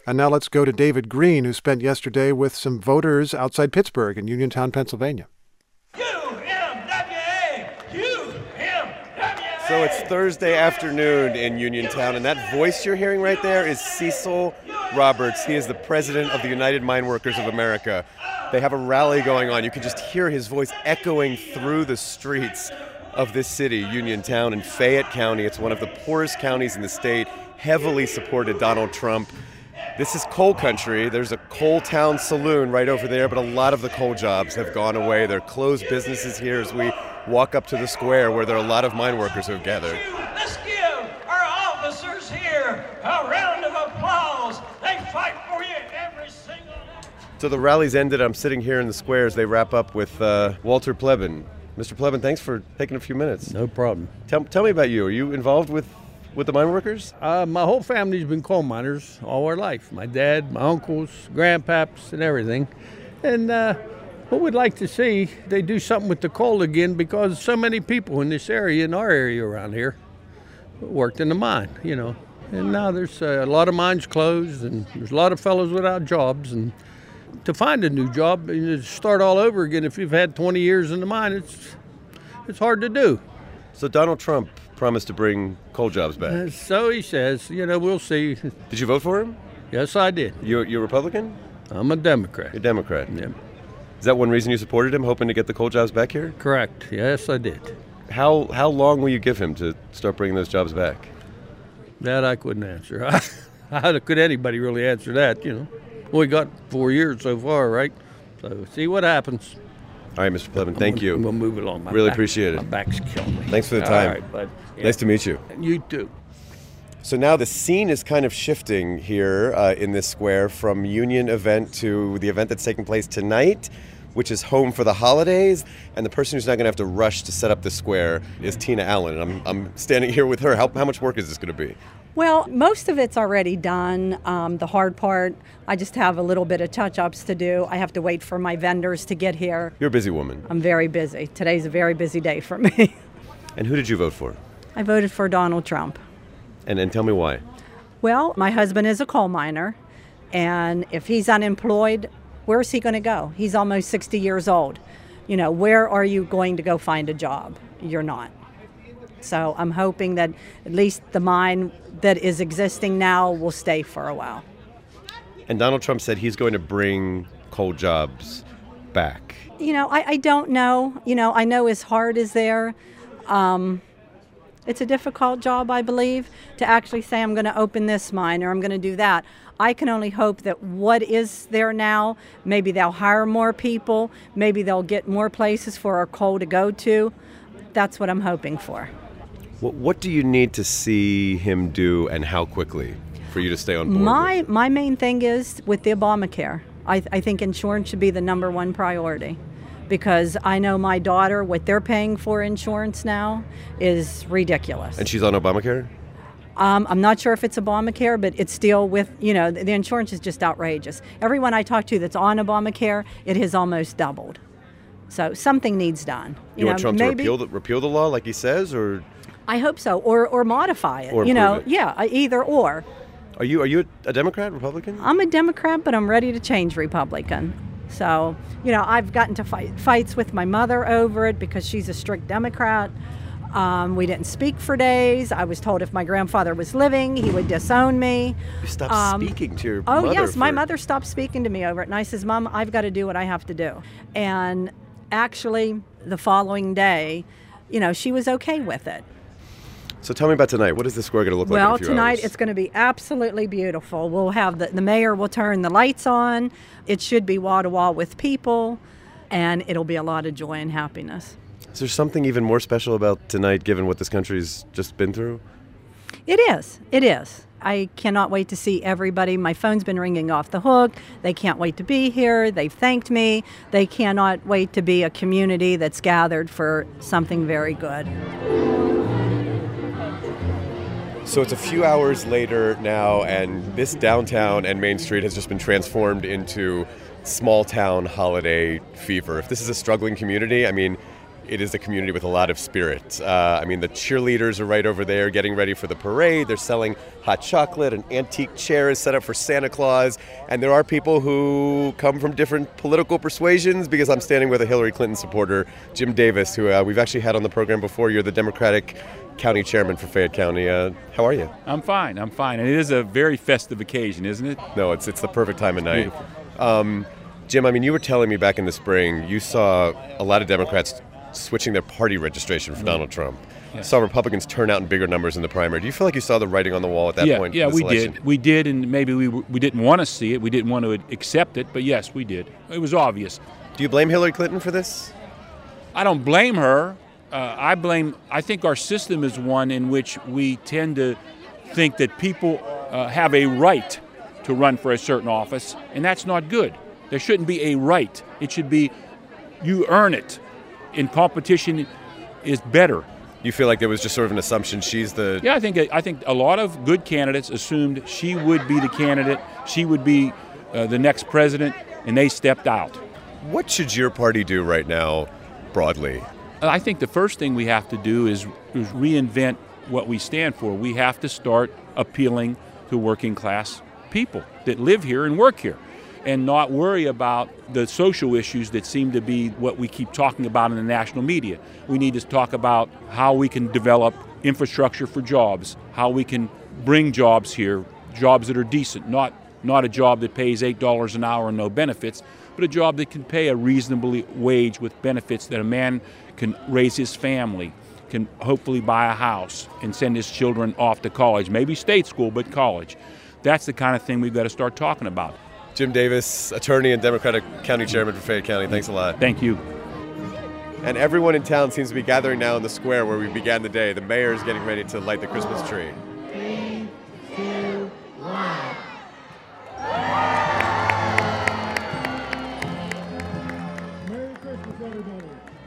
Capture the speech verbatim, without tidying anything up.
And now let's go to David Green, who spent yesterday with some voters outside Pittsburgh in Uniontown, Pennsylvania. So it's Thursday afternoon in Uniontown, and that voice you're hearing right there is Cecil Roberts. He is the president of the United Mine Workers of America. They have a rally going on. You can just hear his voice echoing through the streets of this city, Uniontown, in Fayette County. It's one of the poorest counties in the state, heavily supported Donald Trump. This is coal country. There's a coal town saloon right over there, but a lot of the coal jobs have gone away. There are closed businesses here as we walk up to the square where there are a lot of mine workers who have gathered. Let's give our officers here a round of applause. They fight for you every single day. So the rally's ended. I'm sitting here in the square as they wrap up with uh, Walter Plebin. Mister Plebin, thanks for taking a few minutes. No problem. Tell, tell me about you. Are you involved with, with the mine workers? Uh, my whole family's been coal miners all our life. My dad, my uncles, grandpaps, and everything. And uh, what we'd like to see, they do something with the coal again, because so many people in this area, in our area around here, worked in the mine, you know. And now there's uh, a lot of mines closed, and there's a lot of fellows without jobs. And to find a new job and to start all over again, if you've had twenty years in the mine, it's it's hard to do. So Donald Trump promised to bring coal jobs back. Uh, so he says. You know, we'll see. Did you vote for him? Yes, I did. You're, you're Republican? I'm a Democrat. You're a Democrat? Yeah. Is that one reason you supported him, hoping to get the coal jobs back here? Correct. Yes, I did. How how long will you give him to start bringing those jobs back? That I couldn't answer. How could anybody really answer that, you know? We got four years so far, right? So see what happens. All right, Mister Plebin, thank you. We'll move along. My really back, appreciate it. My back's killing me. Thanks for the time. All right, bud. Yeah. Nice to meet you. You too. So now the scene is kind of shifting here uh, in this square from Union event to the event that's taking place tonight, which is Home for the Holidays. And the person who's not going to have to rush to set up the square is Tina Allen. And I'm, I'm standing here with her. How, how much work is this going to be? Well, most of it's already done. Um, the hard part, I just have a little bit of touch-ups to do. I have to wait for my vendors to get here. You're a busy woman. I'm very busy. Today's a very busy day for me. And who did you vote for? I voted for Donald Trump. And, and tell me why. Well, my husband is a coal miner, and if he's unemployed, where's he going to go? He's almost sixty years old. You know, where are you going to go find a job? You're not. So I'm hoping that at least the mine that is existing now will stay for a while. And Donald Trump said he's going to bring coal jobs back. You know, I, I don't know. You know, I know his heart is there. Um, it's a difficult job, I believe, to actually say I'm going to open this mine or I'm going to do that. I can only hope that what is there now, maybe they'll hire more people, maybe they'll get more places for our coal to go to. That's what I'm hoping for. What, what do you need to see him do, and how quickly, for you to stay on board? My with? my main thing is with the Obamacare. I, I think insurance should be the number one priority, because I know my daughter, what they're paying for insurance now is ridiculous. And she's on Obamacare? Um, I'm not sure if it's Obamacare, but it's still with, you know, the, the insurance is just outrageous. Everyone I talk to that's on Obamacare, it has almost doubled. So something needs done. You, you want know, Trump maybe, to repeal the, repeal the law like he says, or? I hope so, or or modify it. Or you know, it. yeah, either or. Are you are you a Democrat, Republican? I'm a Democrat, but I'm ready to change Republican. So, you know, I've gotten to fight fights with my mother over it because she's a strict Democrat. Um, we didn't speak for days. I was told if my grandfather was living, he would disown me. You stopped Um, speaking to your Oh, mother. yes, my for- mother stopped speaking to me over it. And I says, Mom, I've got to do what I have to do. And actually, the following day, you know, she was okay with it. So tell me about tonight. What is the square going to look like in Well, a few tonight hours? it's going to be absolutely beautiful. We'll have the, the mayor will turn the lights on. It should be wall to wall with people, and it'll be a lot of joy and happiness. Is there something even more special about tonight, given what this country's just been through? It is. It is. I cannot wait to see everybody. My phone's been ringing off the hook. They can't wait to be here. They've thanked me. They cannot wait to be a community that's gathered for something very good. So it's a few hours later now, and this downtown and Main Street has just been transformed into small town holiday fever. If this is a struggling community, I mean, it is a community with a lot of spirit. Uh, I mean, the cheerleaders are right over there getting ready for the parade. They're selling hot chocolate. An antique chair is set up for Santa Claus. And there are people who come from different political persuasions, because I'm standing with a Hillary Clinton supporter, Jim Davis, who uh, we've actually had on the program before. You're the Democratic County Chairman for Fayette County. Uh, how are you? I'm fine. I'm fine. And it is a very festive occasion, isn't it? No, it's it's the perfect time of night. Um, Jim, I mean, you were telling me back in the spring, you saw a lot of Democrats switching their party registration for mm-hmm. Donald Trump. Yeah. Saw Republicans turn out in bigger numbers in the primary. Do you feel like you saw the writing on the wall at that yeah, point? Yeah, in this we election? did. We did, and maybe we we didn't want to see it. We didn't want to accept it, but yes, we did. It was obvious. Do you blame Hillary Clinton for this? I don't blame her. Uh, I blame, I think our system is one in which we tend to think that people uh, have a right to run for a certain office, and that's not good. There shouldn't be a right. It should be you earn it. In competition is better. You feel like there was just sort of an assumption she's the... Yeah, I think I think a lot of good candidates assumed she would be the candidate, she would be uh, the next president, and they stepped out. What should your party do right now, broadly? I think the first thing we have to do is, is reinvent what we stand for. We have to start appealing to working class people that live here and work here, and not worry about the social issues that seem to be what we keep talking about in the national media. We need to talk about how we can develop infrastructure for jobs, how we can bring jobs here, jobs that are decent, not, not a job that pays eight dollars an hour and no benefits, but a job that can pay a reasonable wage with benefits that a man can raise his family, can hopefully buy a house and send his children off to college, maybe state school, but college. That's the kind of thing we've got to start talking about. Jim Davis, attorney and Democratic County Chairman for Fayette County. Thanks a lot. Thank you. And everyone in town seems to be gathering now in the square where we began the day. The mayor is getting ready to light the Christmas tree. Three, two, one. Merry Christmas, everybody.